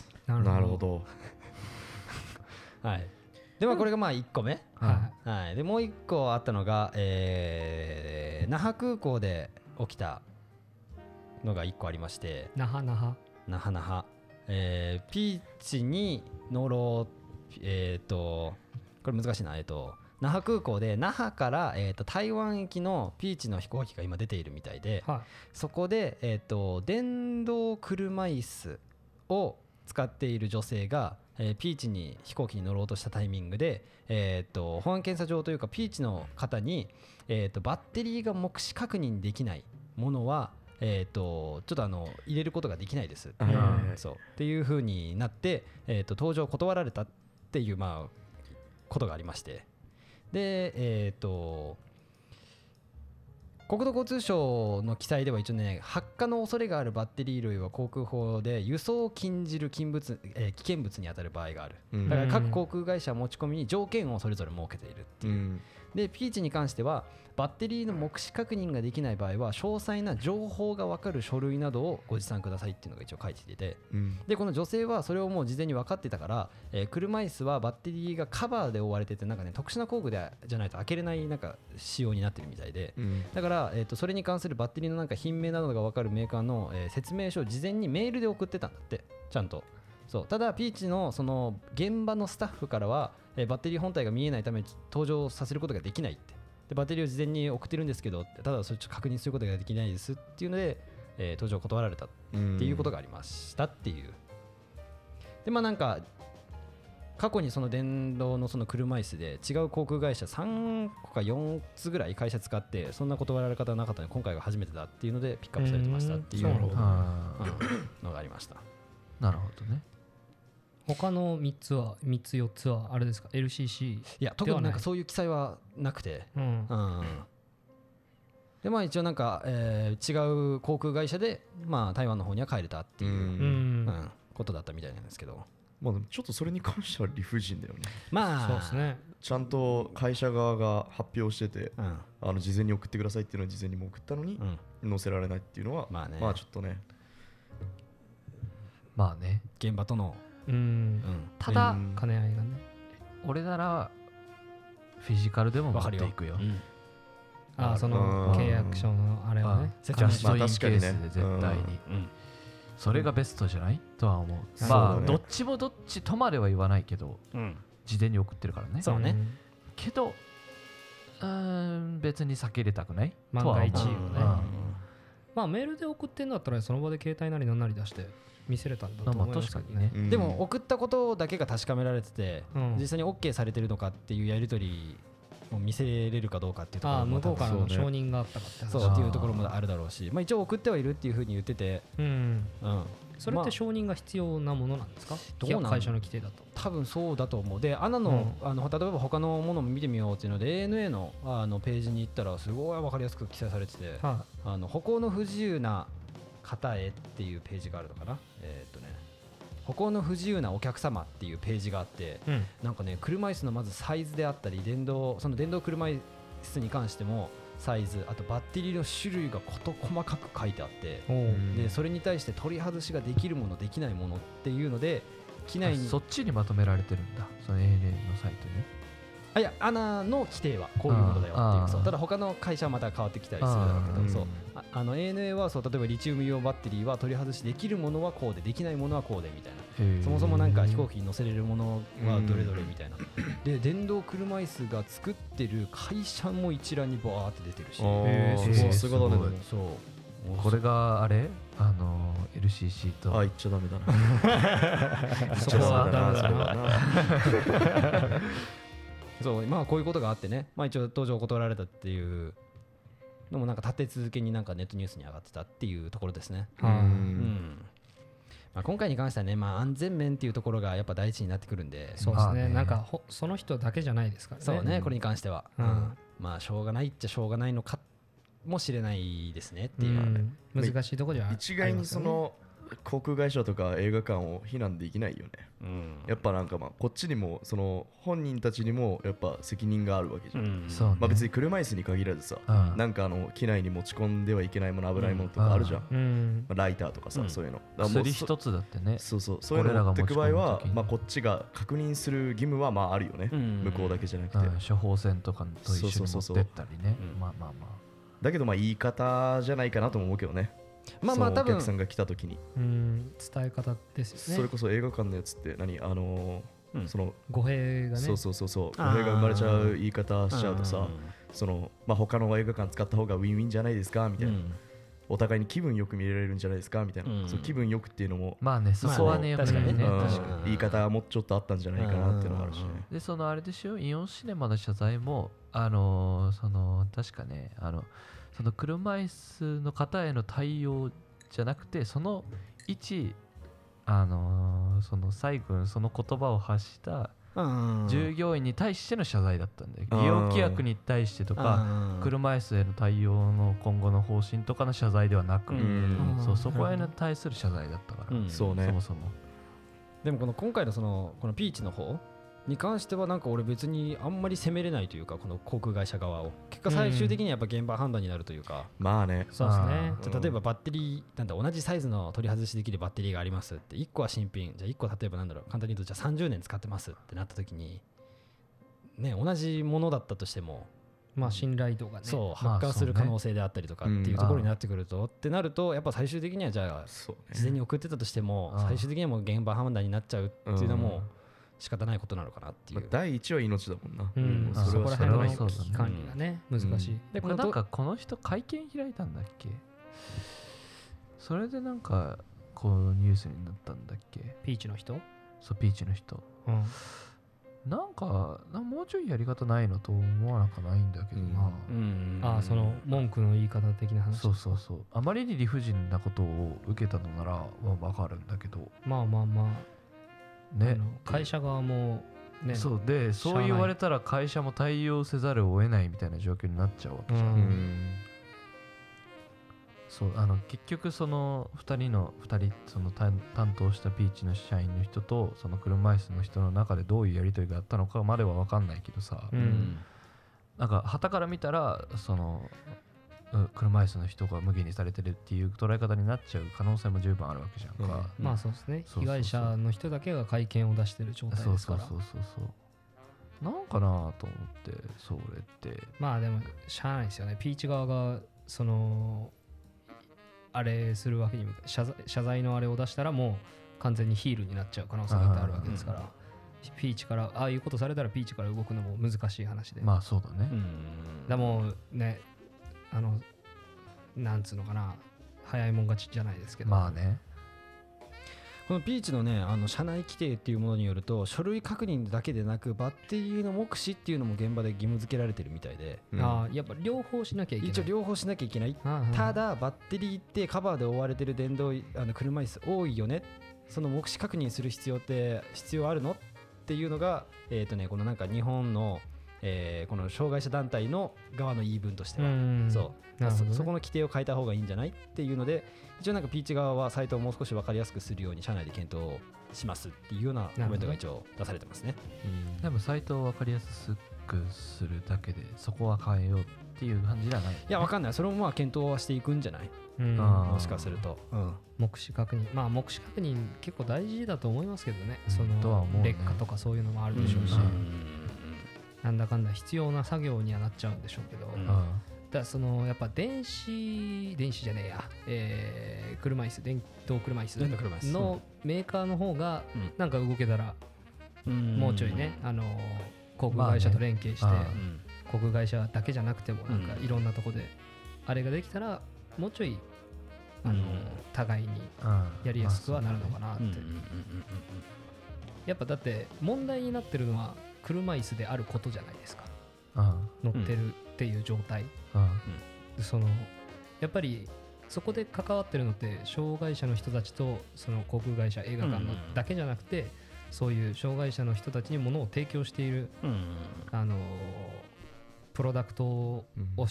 なるほどはい。でまあこれがまあいっこめ、 はいはい、でもういっこあったのが、えー、那覇空港で起きたのがいっこありまして、 那覇那覇那覇那覇、えー、ピーチに乗ろう、えっ、ー、とこれ難しいな、えっ、ー、と那覇空港で那覇から、えー、と台湾行きのピーチの飛行機が今出ているみたいで、 はい、 そこで、えー、と電動車椅子を使っている女性が、えー、ピーチに飛行機に乗ろうとしたタイミングで、えー、と保安検査場というかピーチの方に、えー、とバッテリーが目視確認できないものはえー、とちょっとあの入れることができないです、うん、そうっていう風になって、えー、と搭乗を断られたっていう、まあ、ことがありまして、で、えー、と国土交通省の記載では一応ね、発火の恐れがあるバッテリー類は航空法で輸送を禁じる禁物、えー、危険物に当たる場合がある、うん、だから各航空会社持ち込みに条件をそれぞれ設けているっていう、うん、でピーチに関してはバッテリーの目視確認ができない場合は詳細な情報が分かる書類などをご持参くださいっていうのが一応書いていて、うん、でこの女性はそれをもう事前に分かってたから、えー、車椅子はバッテリーがカバーで覆われてて、なんかね特殊な工具でじゃないと開けれないなんか仕様になってるみたいで、うん、だから、えー、とそれに関するバッテリーのなんか品名などが分かるメーカーの、えー、説明書を事前にメールで送ってたんだって、ちゃんと。そうただピーチのその現場のスタッフからは、えー、バッテリー本体が見えないため登場させることができないって、でバッテリーを事前に送ってるんですけど、ただそれちょっと確認することができないですっていうので、えー、登場を断られたっていうことがありましたっていう。でまあなんか過去にその電動のその車椅子で違う航空会社さんこかよっつぐらい会社使ってそんな断られ方はなかったので、今回が初めてだっていうのでピックアップされてましたっていうのがありました。 なるほどね。 他のみっつはみっつよっつはあれですか エルシーシー？ いや特になんかそういう記載はなくて、うんうん、でまあ一応なんか、えー、違う航空会社で、まあ、台湾の方には帰れたっていう、うんうん、ことだったみたいなんですけど、 まあ、でもちょっとそれに関しては理不尽だよね。 まあそうですね。 ちゃんと会社側が発表してて、うん、あの事前に送ってくださいっていうのを事前にも送ったのに、うん、載せられないっていうのはまあね、まあちょっとねまあね現場とのうん、うん、 ただ兼ね合いがね、 俺ならフィジカルでも持っていくよ、うん、 ああその契約書のあれはね、 ジャストインケースで絶対に、まあね、うん、それがベストじゃないとは思う、うん、まあ、ね、どっちもどっちとまでは言わないけど、うん、事前に送ってるからね、 そうね、 けどうーん別に避けれたくない万が一よね、うん、まあメールで送ってんだったらその場で携帯なりなんなり出して見せれたんだと思いますけどね、 うん、でも送ったことだけが確かめられてて、うん、実際に OK されてるのかっていうやり取りを見せれるかどうかっていうところも、 あ向こうからの承認があったかって話、 そうっていうところもあるだろうし、まあ、一応送ってはいるっていうふうに言ってて、うんうん、それって承認が必要なものなんですか、どうなん会社の規定だと。 多分そうだと思う。でアナの、うん、あの例えば他のものも見てみようっていうので エーエヌエー の, あのページに行ったらすごい分かりやすく記載されてて、はあ、あの歩行の不自由な方へっていうページがあるのかな、えー、っとね歩行の不自由なお客様っていうページがあって、うん、なんかね車椅子のまずサイズであったり電動その電動車椅子に関してもサイズ、あとバッテリーの種類が事細かく書いてあって、でそれに対して取り外しができるものできないものっていうので機内にそっちにまとめられてるんだ、その エーエヌエー のサイトに。 あいやアナの規定はこういうものだよっていう、そうただ他の会社はまた変わってきたりするだろうけど、そう あ, あの エーエヌエー はそう例えばリチウムイオンバッテリーは取り外しできるものはこうでできないものはこうでみたいな、そもそもなんか飛行機に乗せれるものはどれどれみたいな、で電動車椅子が作ってる会社も一覧にバーって出てるし、 えー、すごいね。 そうこれがあれあの エルシーシー とあ言っちゃダメだなそこはダメだなそうまあこういうことがあってね、まあ、一応登場を断られたっていうのもなんか立て続けになんかネットニュースに上がってたっていうところですね。うん、うんまあ、今回に関してはね、まあ、安全面っていうところがやっぱ第一になってくるんで、 そうですね、なんかほその人だけじゃないですからね。 そうね、これに関しては、うん、まあしょうがないっちゃしょうがないのかっもしれないですねっていうのはね、 うん、難しいところじゃありますよね。 一概にその航空会社とか映画館を非難できないよね、うん、やっぱなんかまあこっちにもその本人たちにもやっぱ責任があるわけじゃん、うんそうねまあ、別に車椅子に限らずさ、うん、なんかあの機内に持ち込んではいけないもの危ないものとかあるじゃん、うんまあ、ライターとかさ、うん、そういうの薬一つだってねそうそうそういうの持ってく場合は、まあ、こっちが確認する義務はまああるよね、うん、向こうだけじゃなくて、うん、 処方箋とかと一緒に持ってったりねまあまあまあだけどまあ言い方じゃないかなとも思うけどねまあまあ多分お客さんが来た時にうん伝え方ですよね。 それこそ映画館のやつって何あのーうん、その語弊がねそうそうそうそう語弊が生まれちゃう言い方しちゃうとさそのまあ他の映画館使った方がウィンウィンじゃないですかみたいな、うん、お互いに気分よく見られるんじゃないですかみたいな、うん、その気分よくっていうのもまあねそこはねやっぱりね、 うん、言い方もちょっとあったんじゃないかなっていうのがあるし、ね、 でそのあれでしょイオンシネマの謝罪もあのー、その確かねあのその車椅子の方への対応じゃなくてその一あのー、その最後その言葉を発した従業員に対しての謝罪だったんだよ。利用規約に対してとか車椅子への対応の今後の方針とかの謝罪ではなくそうそこへの対する謝罪だったから、うん、そうねそもそもでもこの今回のそのこのピーチの方に関してはなんか俺別にあんまり責めれないというかこの航空会社側を結果最終的にはやっぱ現場判断になるというか、 うん、まあねそうですねじゃ例えばバッテリーなんだ同じサイズの取り外しできるバッテリーがありますっていっこは新品じゃあいっこ例えばなんだろう簡単に言うとじゃあさんじゅうねん使ってますってなった時にね同じものだったとしてもまあ信頼度がねそう発火する可能性であったりとかっていうところになってくるとってなるとやっぱ最終的にはじゃあ事前に送ってたとしても最終的にはもう現場判断になっちゃうっていうのも仕方ないことなのかなっていう、まあ、 第一は命だもんな、 うん、そ, そこら辺の危機管理がね、うん、難しい、うん、 でこれなんかこの人会見開いたんだっけそれでなんかこうニュースになったんだっけピーチの人そうピーチの人、うん、なんかもうちょいやり方ないのと思わなくないんだけどな、 うん、ああその文句の言い方的な話そうそうそうあまりに理不尽なことを受けたのならは分かるんだけどまあまあまあね、会社側も、ね、 そうでそう言われたら会社も対応せざるを得ないみたいな状況になっちゃうわけじゃん、うん、そうあの結局そのふたりのふたりその担当したピーチの社員の人とその車椅子の人の中でどういうやり取りがあったのかまでは分かんないけどさ、うん、なんか傍から見たらその車椅子の人が無限にされてるっていう捉え方になっちゃう可能性も十分あるわけじゃんか、 うん、まあそうですね被害者の人だけが会見を出してる状態ですからそうそうそうそうなんかなと思ってそれってまあでもしゃあないですよねピーチ側がそのあれするわけにも謝罪、謝罪のあれを出したらもう完全にヒールになっちゃう可能性があるわけですから、うん、ピーチからああいうことされたらピーチから動くのも難しい話でまあそうだね、うん、 でもねあのなんつうのかな早いもん勝ちじゃないですけどまあねこのピーチのねあの社内規定っていうものによると書類確認だけでなくバッテリーの目視っていうのも現場で義務付けられてるみたいで、 うん、あやっぱ両方しなきゃいけない一応両方しなきゃいけない、はあ、ただバッテリーってカバーで覆われてる電動あの車椅子多いよねその目視確認する必要って必要あるのっていうのがえっとねこのなんか日本のえー、この障害者団体の側の言い分としてはそう、ね、そ, そこの規定を変えた方がいいんじゃないっていうので一応なんかピーチ側はサイトをもう少し分かりやすくするように社内で検討しますっていうようなコメントが一応出されてますね。 うんでもサイトを分かりやすくするだけでそこは変えようっていう感じじゃない、ね、 いや分かんないそれもまあ検討はしていくんじゃない、うん、もしかすると、うん、 目視確認まあ目視確認結構大事だと思いますけどね、うん、その劣化とかそういうのもあるでしょうし、うんうんなんだかんだ必要な作業にはなっちゃうんでしょうけど、うん、だそのやっぱ電子電子じゃねえや、えー、車椅子電動車椅子のメーカーの方がなんか動けたら、うん、もうちょいね、あの航空会社と連携して、まあね、航空会社だけじゃなくてもなんかいろんなとこであれができたらもうちょいあの、うん、互いにやりやすくはなるのかなって。やっぱだって問題になってるのは車椅子であることじゃないですか、うん、乗ってるっていう状態、うん、そのやっぱりそこで関わってるのって障害者の人たちとその航空会社映画館のだけじゃなくて、うん、そういう障害者の人たちに物を提供している、うん、あのプロダクトをし、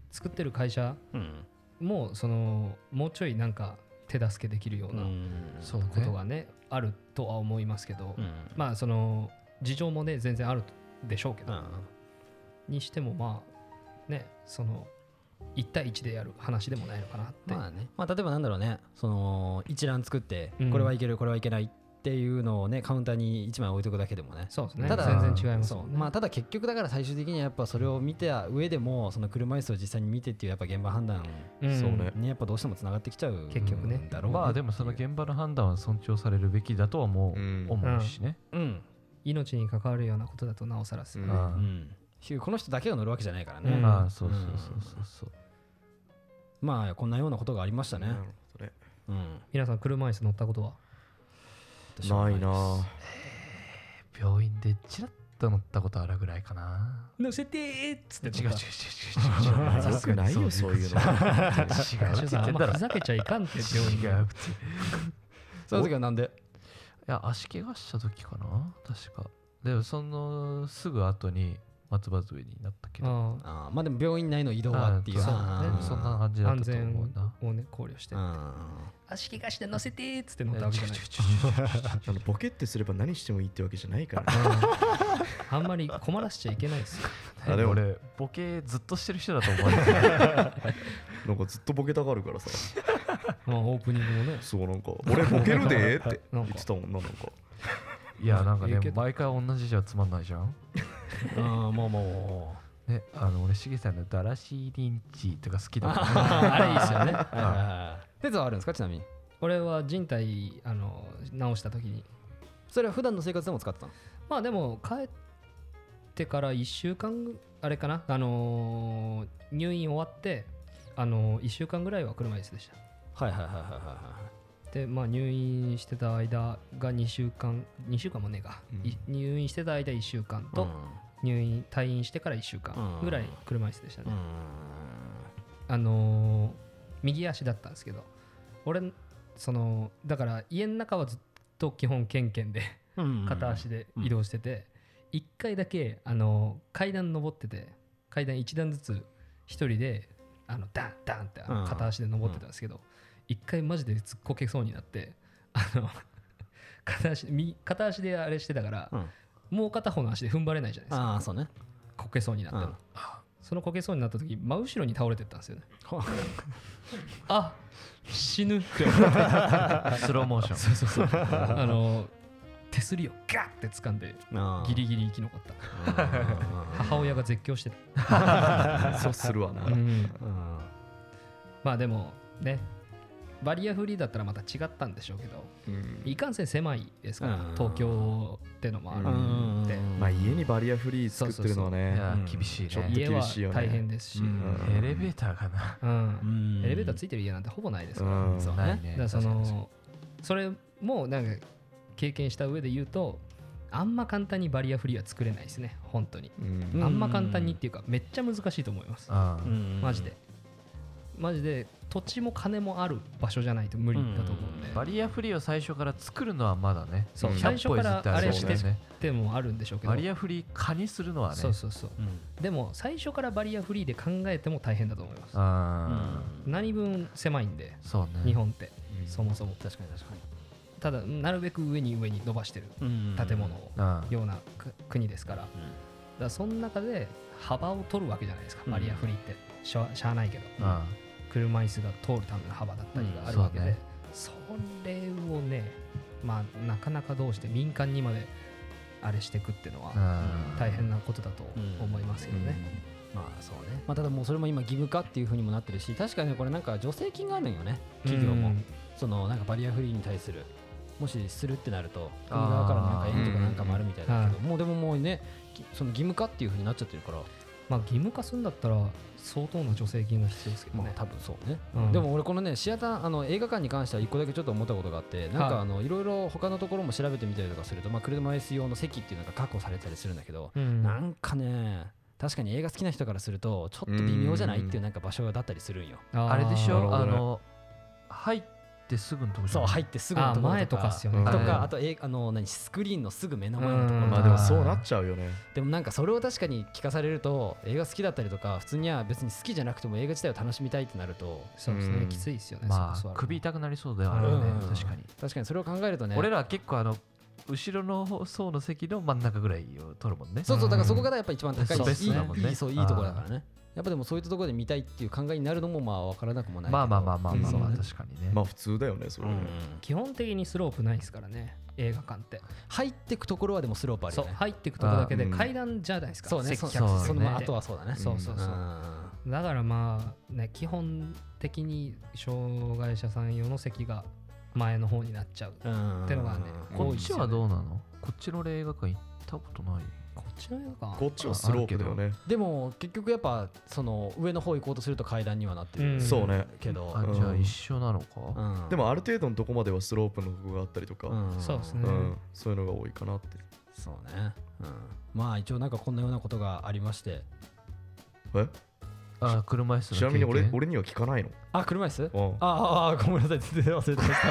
作ってる会社もそのもうちょいなんか手助けできるようなことがねあるとは思いますけど、まあその事情もね全然あるでしょうけど、にしてもまあねそのいち対いちでやる話でもないのかなって。 まあね、まあ、例えばなんだろうね、その一覧作ってこれはいける、これはいけないっていうのをねカウンターにいちまい置いとくだけでもね。 そうですね。 ただ全然違いますもんね。 まあただ結局だから最終的にはやっぱそれを見た上でもその車椅子を実際に見てっていうやっぱ現場判断にやっぱどうしてもつながってきちゃう結局ね。 だろうね。 まあでもその現場の判断は尊重されるべきだとはもう思うしね。 うん。命に関わるようなことだとなおさらですよね。うん。 この人だけが乗るわけじゃないからね。 ああそうそうそうそうそう。 まあこんなようなことがありましたね。 うん、皆さん車椅子乗ったことはないな、えー、病院でチラッと乗ったことあるぐらいかな。 乗せてーっつって違う違う違う違う違う。 よくないよそういうの。 違う違う。 あんまふざけちゃいかんって病院が。 その時はなんで？ いや足怪我した時かな確か。でもそのすぐ後に松葉杖になったけど、 ああまあでも病院内の移動はっていう、 そうね、そんな感じだったと思うな。 安全をね考慮して足怪我して乗せてーっつって乗ったわけじゃない。 あのボケってすれば何してもいいってわけじゃないからあんまり困らせちゃいけないですよ。 あでも俺ボケずっとしてる人だと思う。 なんかずっとボケたがるからさオープニングもねそうなんか俺ボケるでーって言ってたもんな。なんかいやなんかね毎回同じじゃつまんないじゃん。 ああもうもうねあの俺しげさんのダラシーリンチとか好きだからあれいいですよね。 テツはあるんですかちなみに？ 俺は人体あの直した時に。 それは普段の生活でも使ってたの？ まあでも帰ってからいっしゅうかんあれかなあのー、入院終わってあのー、いっしゅうかんぐらいは車椅子でした。 はいはいはいはいはいはい。 でまあ入院してた間がにしゅうかんにしゅうかんもねえか、うん、入院してた間いっしゅうかんと、うん、入院退院してからいっしゅうかんぐらい車椅子でしたね、うん、あのー、右足だったんですけど俺そのだから家の中はずっと基本ケンケンで片足で移動してていっかいだけあのー、階段登ってて階段いち段ずつ一人であのダンダンってあの片足で登ってたんですけど、うん一回マジでずっこけそうになってあの 片, 足右片足であれしてたから、うん、もう片方の足で踏ん張れないじゃないですか。 あそうねこけそうになったら、うん、そのこけそうになった時真後ろに倒れてったんですよねあ死ぬって思ってスローモーションそうそうそうあの手すりをガッて掴んでギリギリ生き残った母親が絶叫してたそうするわな、うんうん、 まあでもねバリアフリーだったらまた違ったんでしょうけど、うん、いかんせん狭いですから、うん、東京ってのもあるんで、 うんまあ、家にバリアフリー作ってるのはね厳しいね。 ちょっと厳しいよね。 家は大変ですし、うん、 エレベーターかな、 うん、エレベーターついてる家なんてほぼないですから、うん、そうね。だからそのそれもなんか経験した上で言うとあんま簡単にバリアフリーは作れないですね本当に、うん、あんま簡単にっていうかめっちゃ難しいと思います、うん、マジでマジで土地も金もある場所じゃないと無理だと思うんで、 うん、バリアフリーを最初から作るのはまだねそう最初からあれしてってもあるんでしょうけどバリアフリー化にするのはねそうそうそう、うん、でも最初からバリアフリーで考えても大変だと思いますあ、うん、何分狭いんでそう、ね、日本って、うん、そもそも確かに確かにただなるべく上に上に伸ばしてる建物をような国ですから、うん、だからその中で幅を取るわけじゃないですかバリアフリーってしゃ、しゃあないけど、うん車椅子が通るための幅だったりがあるわけで、うん そ, ね、それをね、まあ、なかなかどうして民間にまであれしていくっていうのは大変なことだと思いますけどね、 うんうん、まあそうね、まあ、ただもうそれも今義務化っていう風にもなってるし確かにこれなんか助成金があるんよね企業も、うん、そのなんかバリアフリーに対するもしするってなると国側からのなんか援助かなんかもあるみたいだけど、うん、もうでももうねその義務化っていう風になっちゃってるからまあ、義務化するんだったら相当な助成金が必要ですけどね、まあ、多分そうね、うん、でも俺このねシアターあの映画館に関してはいっこだけちょっと思ったことがあってなんかあのいろいろ他のところも調べてみたりとかすると、まあ、車椅子用の席っていうのが確保されたりするんだけど、うん、なんかね確かに映画好きな人からするとちょっと微妙じゃないっていうなんか場所だったりするんよ。 あれでしょあの入っってすぐのとこそう入ってすぐのところ前とかっすよねとかあとあの何スクリーンのすぐ目の前のところ。 まあでもそうなっちゃうよね。 でもなんかそれを確かに聞かされると映画好きだったりとか普通には別に好きじゃなくても映画自体を楽しみたいってなるとそうですねきついですよね。 まあ首痛くなりそうだよね。確かに確かにそれを考えるとね俺らは結構あの後ろの層の席の真ん中ぐらいを取るもんね。 そうそうだからそこがやっぱ一番高いしいいいいそういいところだからね。やっぱでもそういったところで見たいっていう考えになるのもまあ分からなくもないけど。 まあまあまあまあまあまあ確かにね。 まあ普通だよねそれ。 基本的にスロープないですからね映画館って。 入ってくところはでもスロープあるよね。 そう入ってくところだけで階段じゃないですか。 そうね。 その後はそうだね。 そうそうそう。だからまあね基本的に障害者さん用の席が前の方になっちゃうっていうのがね。 こっちはどうなの？こっちの映画館行ったことない。 こっちの映画館こっちはスロープだよね。 でも結局やっぱその上の方行こうとすると階段にはなってる。 そうね。 けどあじゃあ一緒なのか。 でもある程度のとこまではスロープのとこがあったりとか。 そうですね。 そういうのが多いかなって。 そうね。まあ一応なんかこんなようなことがありまして。 え？ あ車椅子のちなみに俺俺には聞かないの？ あ車椅子？ああごめんなさい全然忘れてました。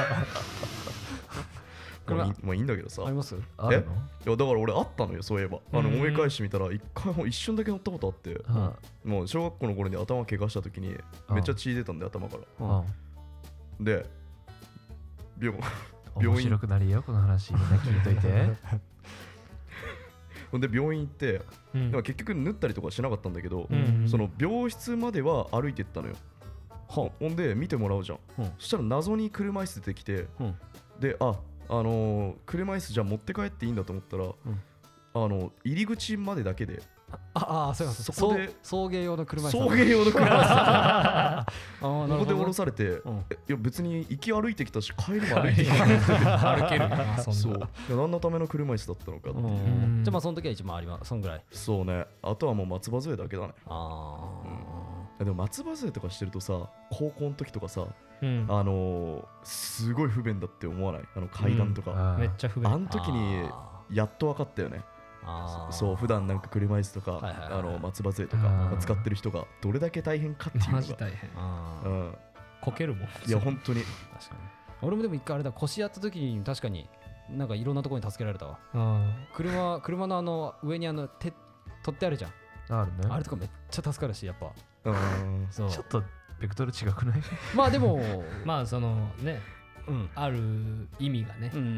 まあいいんだけどさ。 あります？ あるの？ いやだから俺あったのよそういえば。あの思い返してみたら一回も一瞬だけ乗ったことあって、もう小学校の頃に頭怪我した時にめっちゃ血出たんで頭から。で病院面白くなるよこの話みんな聞いといて。 ほんで病院行って、でも結局縫ったりとかしなかったんだけど、その病室までは歩いてったのよ。ほんで見てもらうじゃん。そしたら謎に車椅子出てきて、でああのー、車椅子じゃ持って帰っていいんだと思ったら、うん、あの入り口までだけでああそうそこで送迎用の車椅子送迎用の車椅子ここで降ろされて、うん、いや別に行き歩いてきたし帰りも歩いてきた歩けるなそんな。 そう何のための車椅子だったのかっていう。 じゃあまあその時は一番ありますそんぐらい。 そうねあとはもう松葉杖だけだね。 ああ、うん、でも松葉杖とかしてるとさ高校の時とかさうん、あのー、すごい不便だって思わない？あの階段とか、 うん、めっちゃ不便。 あの時にやっと分かったよね。あそう普段なんか車椅子とか、はいはいはい、あの松葉杖とか使ってる人がどれだけ大変かっていうのがマジ大変。うん、こけるもん。 いや本当に確かに。俺もでも一回あれだ腰やった時に確かになんかいろんなところに助けられたわ。車車のあの上にあの手取ってあるじゃん。 あるね。 あれとかめっちゃ助かるしやっぱ。 うんそうちょっとベクトル違くない？ まあでもまあそのね、うん、ある意味がね、うん、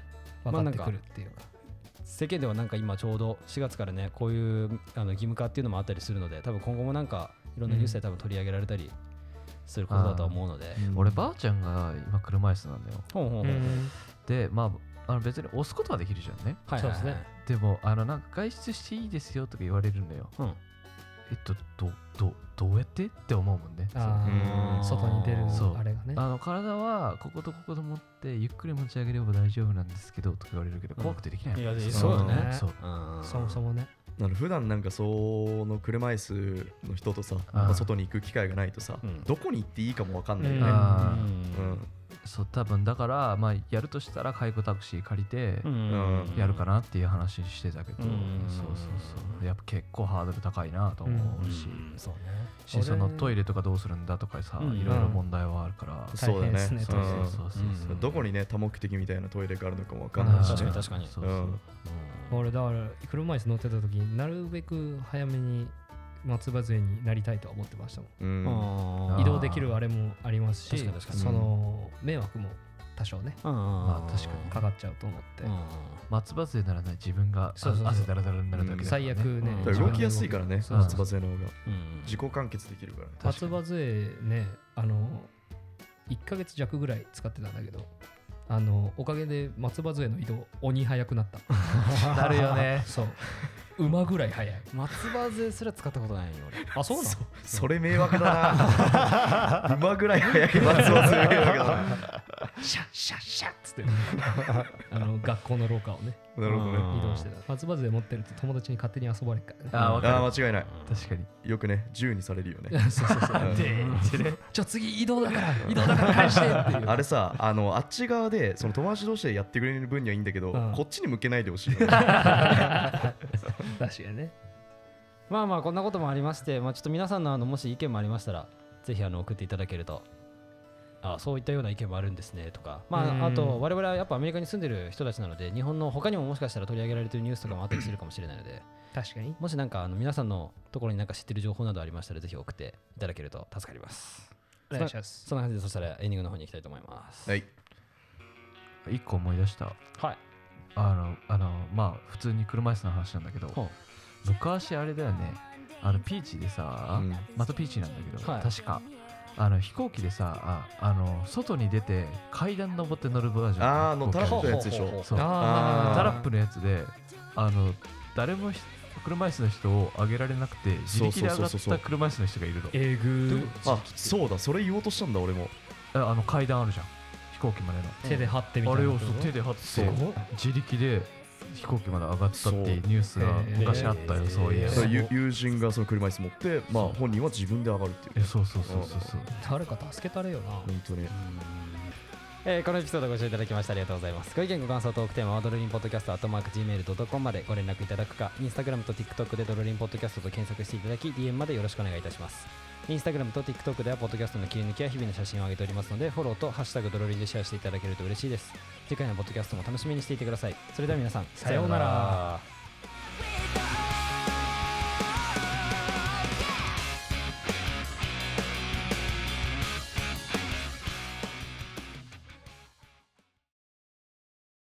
分かってくるっていうか、まあ、 世間ではなんか今ちょうどしがつからねこういうあの義務化っていうのもあったりするので多分今後もなんかいろんなニュースで多分取り上げられたりすることだと思うので、 うん、俺ばあちゃんが今車椅子なんだよ。ほうほうほうでまああの別に押すことはできるじゃんね。 はいはいはい、そうですね。 でもあのなんか外出していいですよとか言われるんだよ。うんえっと、どどどうやってって思うもんね。 あ外に出るあれがね。 あの体はこことここと持ってゆっくり持ち上げれば大丈夫なんですけどとか言われるけど、うん、怖くてできない。 いやそうだね。 そうそもそもね。 あの普段なんかその車椅子の人とさ、まあ、外に行く機会がないとさ、うん、どこに行っていいかも分かんないよね。うん、 そう多分だからまあやるとしたら介護タクシー借りてやるかなっていう話してたけど、そうそうそうやっぱ結構ハードル高いなと思うし、うん、そうね。しそのトイレとかどうするんだとかさ、うん、いろいろ問題はあるから、 そうだね。そうそうそうそうどこにね多目的みたいなトイレがあるのかも分かんないし、 確かに確かに。そうそう。 俺だから車椅子乗ってた時になるべく早めに松葉杖になりたいとは思ってましたもん、うん、移動できるあれもありますし、その迷惑も多少ね、まあ、確かにかかっちゃうと思って、 松葉杖ならね自分が汗だらだらになるだけだから、ね、 最悪ね、 うん、動きやすいからね松葉杖の方が、うん、自己完結できるから、ね、 松葉杖ねあのいっかげつ弱ぐらい使ってたんだけどあのおかげで松葉杖の移動鬼早くなったなるよねそう馬ぐらい早い。 松葉杖すら使ったことないよ俺。 あ、そうなの？ そ, それ迷惑だな馬ぐらい早い松葉杖迷惑だなシャッシャッシャッつってあの学校の廊下をねなるほどね移動してた。松葉杖持ってると友達に勝手に遊ばれるからね。 ああ間違いない。 確かによくね銃にされるよねそうそうそうでじゃあ次移動だから移動だから返してっていうあれさあのあっち側でその友達同士でやってくれる分にはいいんだけど、うん、こっちに向けないでほしい確かにね。 まあまあこんなこともありまして、まあ、ちょっと皆さんのあのもし意見もありましたらぜひあの送っていただけるとあそういったような意見もあるんですねとか、まあ、あと我々はやっぱアメリカに住んでる人たちなので日本の他にももしかしたら取り上げられてるニュースとかもあったりするかもしれないので確かにもしなんかあの皆さんのところになんか知ってる情報などありましたらぜひ送っていただけると助かります。 お願いします。 そんな感じでそしたらエンディングの方に行きたいと思います。 はい一個思い出した。 はいあのあのまあ普通に車椅子の話なんだけど昔あれだよねあのピーチでさ、うん、またピーチなんだけど、はい、確かあの飛行機でさ あ, あの外に出て階段登って乗るバージョンあーのタラップのやつでしょ。 そうあタラップのやつであの誰も車椅子の人を上げられなくて自力で上がった車椅子の人がいるの。 えぐーあそうだそれ言おうとしたんだ俺も。 あの階段あるじゃん飛行機までの手で張ってみたいな、 あれをそう手で張って自力で飛行機まで上がったっていうニュースが昔あったよ。そういう友人がその車椅子持って、まあ、本人は自分で上がるっていう。 そうそうそうそうそう。 誰か助けたれよな本当に。 えー、このエピソードご視聴いただきましてありがとうございます。ご意見ご感想トークテーマはドロリンポッドキャストアットマーク ジーメールドットコム までご連絡いただくかインスタグラムと TikTok でドロリンポッドキャストと検索していただき ディーエム までよろしくお願いいたします。インスタグラムと TikTok ではポッドキャストの切り抜きや日々の写真を上げておりますのでフォローとハッシュタグドロリンでシェアしていただけると嬉しいです。次回のポッドキャストも楽しみにしていてください。それでは皆さんさようなら。